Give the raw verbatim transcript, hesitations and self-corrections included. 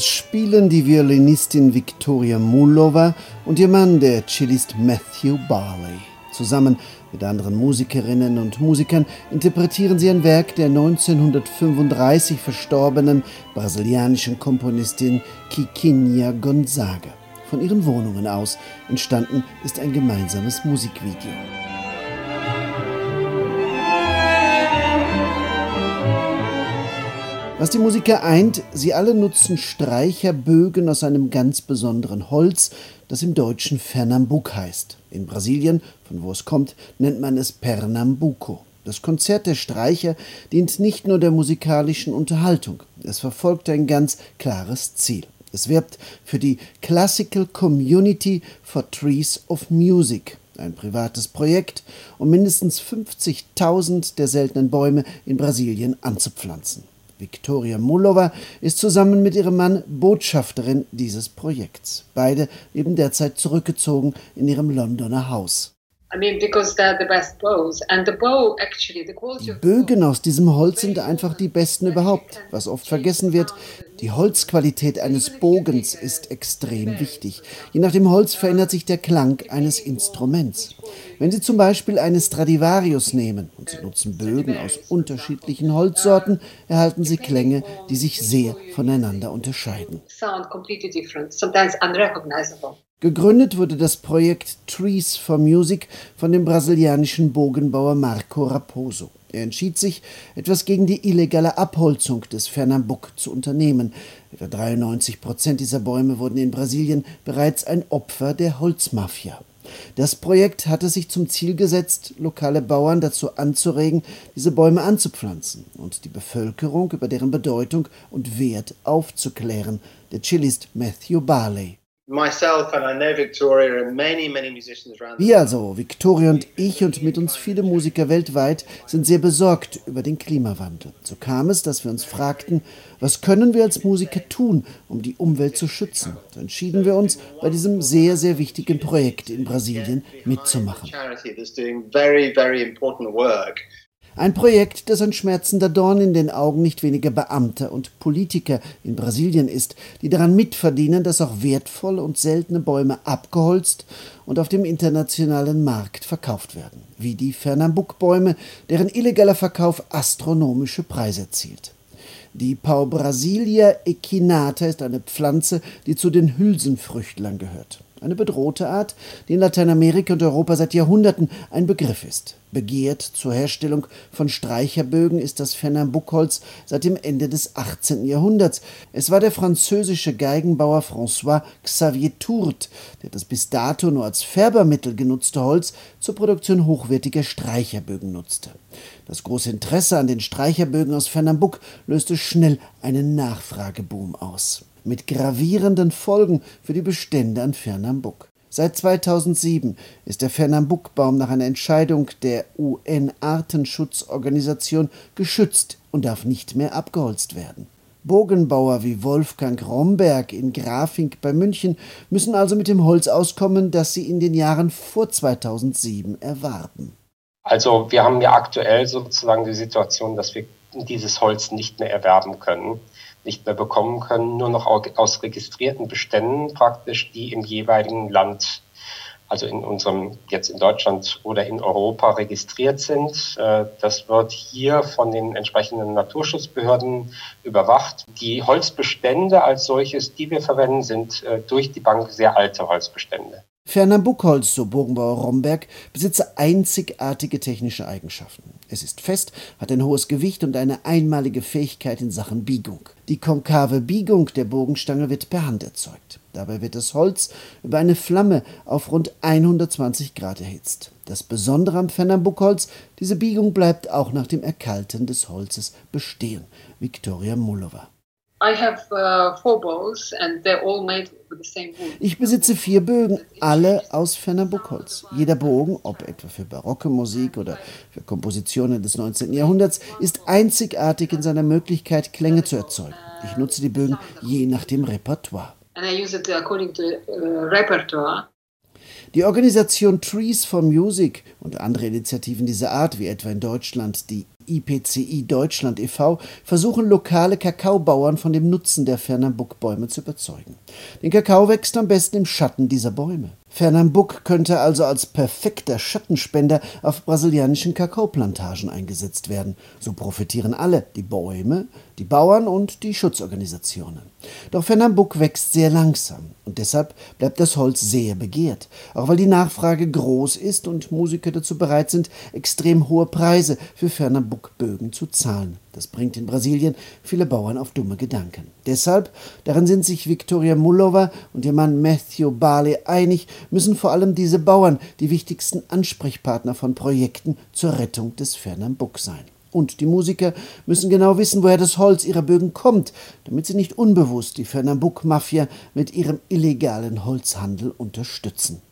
Es spielen die Violinistin Viktoria Mullova und ihr Mann, der Cellist Matthew Barley. Zusammen mit anderen Musikerinnen und Musikern interpretieren sie ein Werk der neunzehnhundertfünfunddreißig verstorbenen brasilianischen Komponistin Quiquinha Gonzaga. Von ihren Wohnungen aus entstanden ist ein gemeinsames Musikvideo. Was die Musiker eint, sie alle nutzen Streicherbögen aus einem ganz besonderen Holz, das im Deutschen Fernambuk heißt. In Brasilien, von wo es kommt, nennt man es Pernambuco. Das Konzert der Streicher dient nicht nur der musikalischen Unterhaltung, es verfolgt ein ganz klares Ziel. Es wirbt für die Classical Community for Trees of Music, ein privates Projekt, um mindestens fünfzigtausend der seltenen Bäume in Brasilien anzupflanzen. Viktoria Mullova ist zusammen mit ihrem Mann Botschafterin dieses Projekts. Beide leben derzeit zurückgezogen in ihrem Londoner Haus. Die Bögen aus diesem Holz sind einfach die besten überhaupt. Was oft vergessen wird, die Holzqualität eines Bogens ist extrem wichtig. Je nach dem Holz verändert sich der Klang eines Instruments. Wenn Sie zum Beispiel eine Stradivarius nehmen und Sie nutzen Bögen aus unterschiedlichen Holzsorten, erhalten Sie Klänge, die sich sehr voneinander unterscheiden. Gegründet wurde das Projekt Trees for Music von dem brasilianischen Bogenbauer Marco Raposo. Er entschied sich, etwas gegen die illegale Abholzung des Fernambuk zu unternehmen. Etwa dreiundneunzig Prozent dieser Bäume wurden in Brasilien bereits ein Opfer der Holzmafia. Das Projekt hatte sich zum Ziel gesetzt, lokale Bauern dazu anzuregen, diese Bäume anzupflanzen und die Bevölkerung über deren Bedeutung und Wert aufzuklären. Der Cellist Matthew Barley. Wir also, Viktoria und ich und mit uns viele Musiker weltweit, sind sehr besorgt über den Klimawandel. So kam es, dass wir uns fragten, was können wir als Musiker tun, um die Umwelt zu schützen? So entschieden wir uns, bei diesem sehr, sehr wichtigen Projekt in Brasilien mitzumachen. Ein Projekt, das ein schmerzender Dorn in den Augen nicht weniger Beamter und Politiker in Brasilien ist, die daran mitverdienen, dass auch wertvolle und seltene Bäume abgeholzt und auf dem internationalen Markt verkauft werden, wie die Fernambuk-Bäume, deren illegaler Verkauf astronomische Preise erzielt. Die Pau-Brasilia echinata ist eine Pflanze, die zu den Hülsenfrüchtlern gehört. Eine bedrohte Art, die in Lateinamerika und Europa seit Jahrhunderten ein Begriff ist. Begehrt zur Herstellung von Streicherbögen ist das Fernambukholz seit dem Ende des achtzehnten Jahrhunderts. Es war der französische Geigenbauer François Xavier Tourte, der das bis dato nur als Färbermittel genutzte Holz zur Produktion hochwertiger Streicherbögen nutzte. Das große Interesse an den Streicherbögen aus Fernambuk löste schnell einen Nachfrageboom aus, mit gravierenden Folgen für die Bestände an Fernambuk. Seit zweitausendsieben ist der Fernambukbaum nach einer Entscheidung der U N-Artenschutzorganisation geschützt und darf nicht mehr abgeholzt werden. Bogenbauer wie Wolfgang Romberg in Grafing bei München müssen also mit dem Holz auskommen, das sie in den Jahren vor zweitausendsieben erwarben. Also wir haben ja aktuell sozusagen die Situation, dass wir dieses Holz nicht mehr erwerben können, nicht mehr bekommen können, nur noch aus registrierten Beständen praktisch, die im jeweiligen Land, also in unserem, jetzt in Deutschland oder in Europa registriert sind. Das wird hier von den entsprechenden Naturschutzbehörden überwacht. Die Holzbestände als solches, die wir verwenden, sind durch die Bank sehr alte Holzbestände. Fernambukholz, so Bogenbauer Romberg, besitze einzigartige technische Eigenschaften. Es ist fest, hat ein hohes Gewicht und eine einmalige Fähigkeit in Sachen Biegung. Die konkave Biegung der Bogenstange wird per Hand erzeugt. Dabei wird das Holz über eine Flamme auf rund hundertzwanzig Grad erhitzt. Das Besondere am Fernambukholz, diese Biegung bleibt auch nach dem Erkalten des Holzes bestehen. Viktoria Mullova. Ich besitze vier Bögen, alle aus Fernambukholz. Jeder Bogen, ob etwa für barocke Musik oder für Kompositionen des neunzehnten Jahrhunderts, ist einzigartig in seiner Möglichkeit, Klänge zu erzeugen. Ich nutze die Bögen je nach dem Repertoire. Die Organisation Trees for Music und andere Initiativen dieser Art, wie etwa in Deutschland die I P C I Deutschland e V versuchen lokale Kakaobauern von dem Nutzen der Fernambuk-Bäume zu überzeugen. Den Kakao wächst am besten im Schatten dieser Bäume. Fernambuk könnte also als perfekter Schattenspender auf brasilianischen Kakaoplantagen eingesetzt werden. So profitieren alle, die Bäume, die Bauern und die Schutzorganisationen. Doch Fernambuk wächst sehr langsam und deshalb bleibt das Holz sehr begehrt, auch weil die Nachfrage groß ist und Musiker dazu bereit sind, extrem hohe Preise für Fernambuk-Bögen zu zahlen. Das bringt in Brasilien viele Bauern auf dumme Gedanken. Deshalb, darin sind sich Victoria Mullova und ihr Mann Matthew Barley einig, müssen vor allem diese Bauern die wichtigsten Ansprechpartner von Projekten zur Rettung des Fernambuk sein. Und die Musiker müssen genau wissen, woher das Holz ihrer Bögen kommt, damit sie nicht unbewusst die Fernambuk-Mafia mit ihrem illegalen Holzhandel unterstützen.